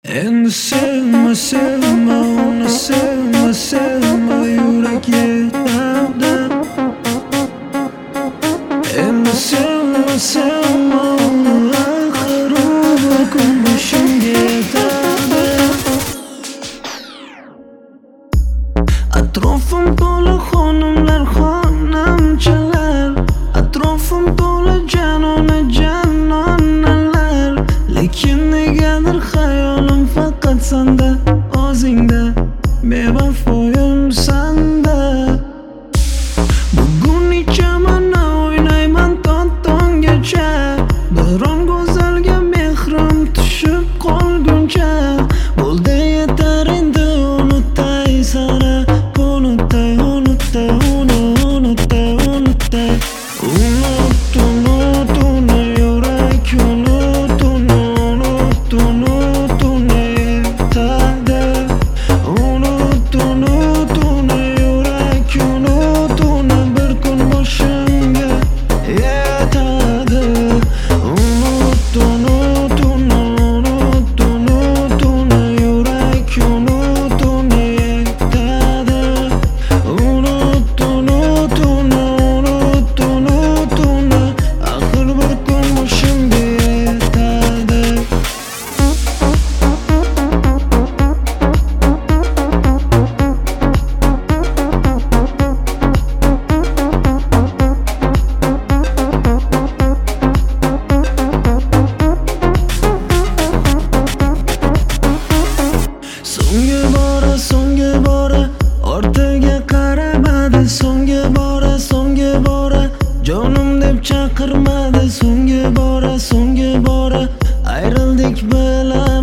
Endi sevma, sevma, uni sevma, sevma, yurak yetadi. Endi sevma, sevma, uni axir u bir kun boshingga yetadi. Atrofim to'la xonimlar, xonamchalar, atrofim to'la janona janonalar, lekin negadir xayolim faqat sanda, o'zingda, bevafoyim sanda. Bugun ichaman, o'ynayman tonggacha, biron go'zalga mehrim tushib qolguncha. Bo'ldi yetar endi unutay sana, unutay, unutay, unutay, unutay. Unut, unut, uni yurak, unut, unut, unut, uni yetadi. Unut, unut, uni yurak, unut, uni bir kun boshimga yetadi. Unut, unut, uni, unut, unut, uni yurak, unut, uni yetadi. Unut, unut, uni, unut, unut, uni axir bir kun boshimga yetadi. So'nggi bora ortiga qaramadi, so'nggi bora jonim deb chaqirmadi, so'nggi bora ayrildik bilan